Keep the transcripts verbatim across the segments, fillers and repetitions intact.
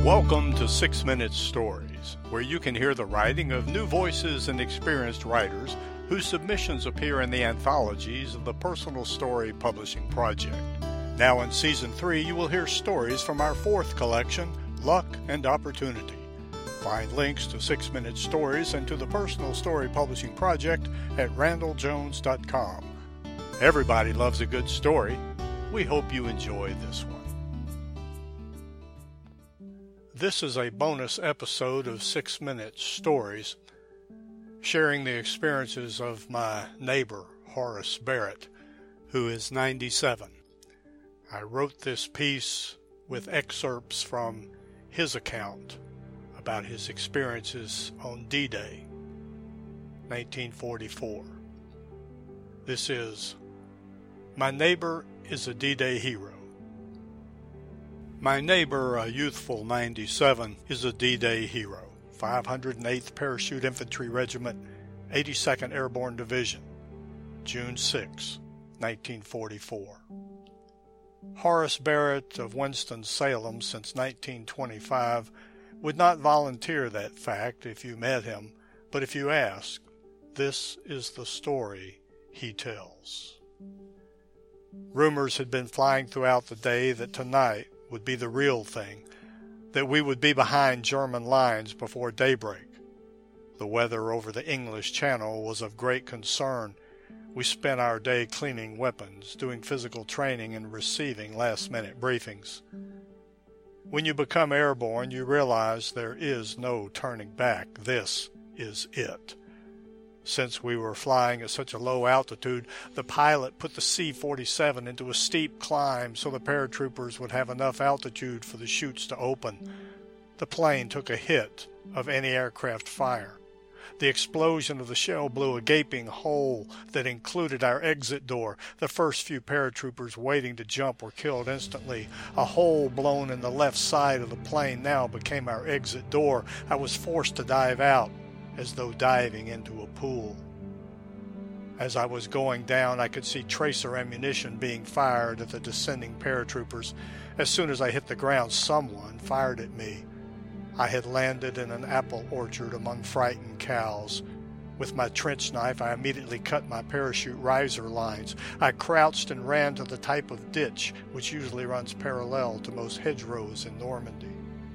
Welcome to Six Minute Stories, where you can hear the writing of new voices and experienced writers whose submissions appear in the anthologies of the Personal Story Publishing Project. Now in Season three, you will hear stories from our fourth collection, Luck and Opportunity. Find links to Six Minute Stories and to the Personal Story Publishing Project at randall jones dot com. Everybody loves a good story. We hope you enjoy this one. This is a bonus episode of Six Minute Stories, sharing the experiences of my neighbor, Horace Barrett, who is ninety-seven. I wrote this piece with excerpts from his account about his experiences on D-Day, nineteen forty-four. This is, My Neighbor is a D-Day Hero. My neighbor, a youthful ninety-seven, is a D-Day hero. five hundred eighth Parachute Infantry Regiment, eighty-second Airborne Division, June sixth, nineteen forty-four. Horace Barrett of Winston-Salem since nineteen twenty-five would not volunteer that fact if you met him, but if you ask, this is the story he tells. Rumors had been flying throughout the day that tonight would be the real thing, that we would be behind German lines before daybreak. The weather over the English Channel was of great concern. We spent our day cleaning weapons, doing physical training, and receiving last-minute briefings. When you become airborne, you realize there is no turning back. This is it. Since we were flying at such a low altitude, the pilot put the C forty-seven into a steep climb so the paratroopers would have enough altitude for the chutes to open. The plane took a hit of anti-aircraft fire. The explosion of the shell blew a gaping hole that included our exit door. The first few paratroopers waiting to jump were killed instantly. A hole blown in the left side of the plane now became our exit door. I was forced to dive out, as though diving into a pool. As I was going down, I could see tracer ammunition being fired at the descending paratroopers. As soon as I hit the ground, someone fired at me. I had landed in an apple orchard among frightened cows. With my trench knife, I immediately cut my parachute riser lines. I crouched and ran to the type of ditch which usually runs parallel to most hedgerows in Normandy.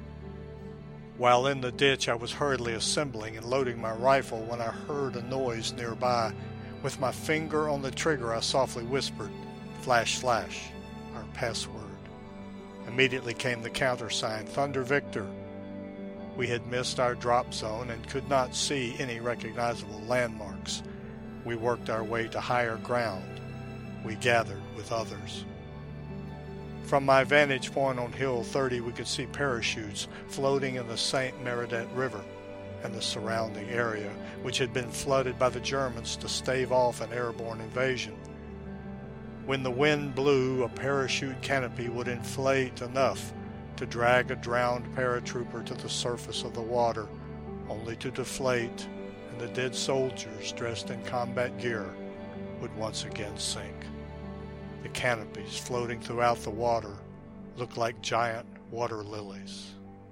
While in the ditch, I was hurriedly assembling and loading my rifle when I heard a noise nearby. With my finger on the trigger, I softly whispered, "Flash slash," our password. Immediately came the countersign, "Thunder Victor." We had missed our drop zone and could not see any recognizable landmarks. We worked our way to higher ground. We gathered with others. From my vantage point on Hill thirty, we could see parachutes floating in the Saint Merdad River and the surrounding area, which had been flooded by the Germans to stave off an airborne invasion. When the wind blew, a parachute canopy would inflate enough to drag a drowned paratrooper to the surface of the water, only to deflate, and the dead soldiers dressed in combat gear would once again sink. The canopies floating throughout the water looked like giant water lilies.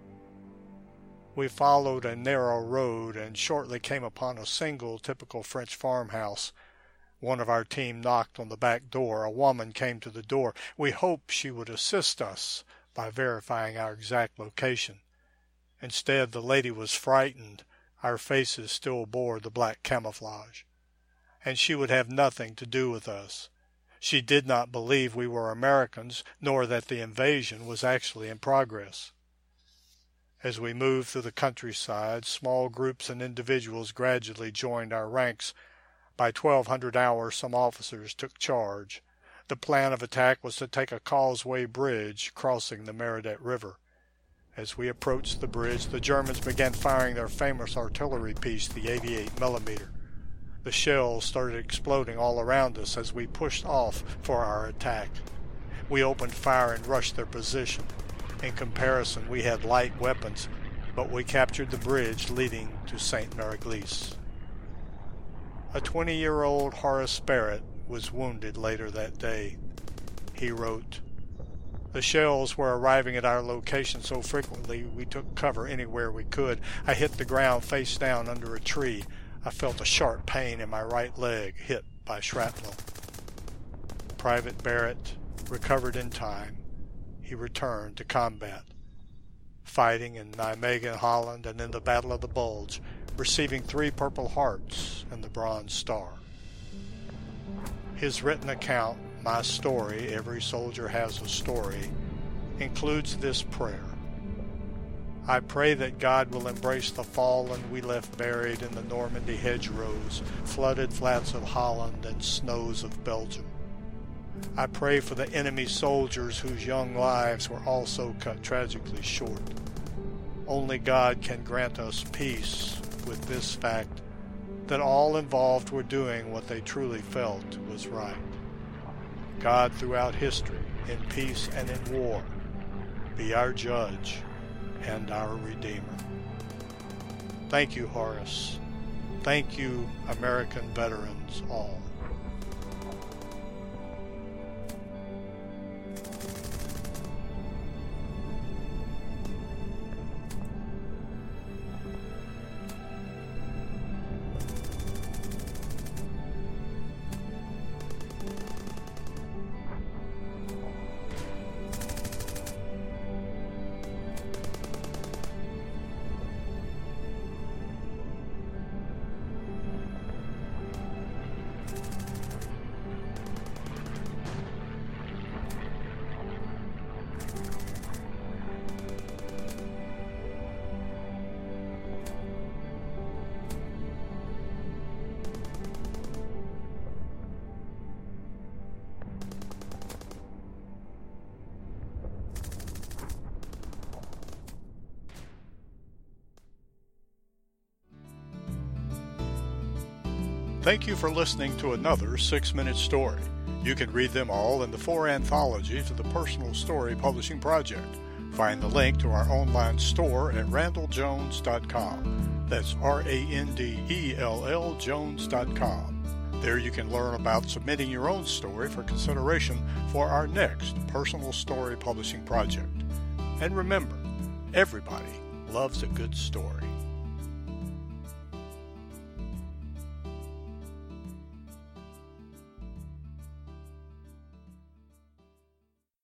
We followed a narrow road and shortly came upon a single typical French farmhouse. One of our team knocked on the back door. A woman came to the door. We hoped she would assist us by verifying our exact location. Instead, the lady was frightened. Our faces still bore the black camouflage, and she would have nothing to do with us. She did not believe we were Americans, nor that the invasion was actually in progress. As we moved through the countryside, small groups and individuals gradually joined our ranks. By twelve hundred hours, some officers took charge. The plan of attack was to take a causeway bridge crossing the Merdad River. As we approached the bridge, the Germans began firing their famous artillery piece, the eighty-eight millimeter. The shells started exploding all around us as we pushed off for our attack. We opened fire and rushed their position. In comparison, we had light weapons, but we captured the bridge leading to Saint Mary-Glise. A twenty-year-old Horace Barrett was wounded later that day. He wrote, The shells were arriving at our location so frequently we took cover anywhere we could. I hit the ground face down under a tree. I felt a sharp pain in my right leg, hit by shrapnel. Private Barrett recovered in time. He returned to combat, fighting in Nijmegen, Holland, and in the Battle of the Bulge, receiving three Purple Hearts and the Bronze Star. His written account, My Story, Every Soldier Has a Story, includes this prayer. I pray that God will embrace the fallen we left buried in the Normandy hedgerows, flooded flats of Holland, and snows of Belgium. I pray for the enemy soldiers whose young lives were also cut tragically short. Only God can grant us peace with this fact that all involved were doing what they truly felt was right. God throughout history, in peace and in war, be our judge and our Redeemer. Thank you, Horace. Thank you, American veterans all. Thank you for listening to another six-minute story. You can read them all in the four anthologies of the Personal Story Publishing Project. Find the link to our online store at randall jones dot com. That's R A N D E L L Jones dot com. There you can learn about submitting your own story for consideration for our next Personal Story Publishing Project. And remember, everybody loves a good story.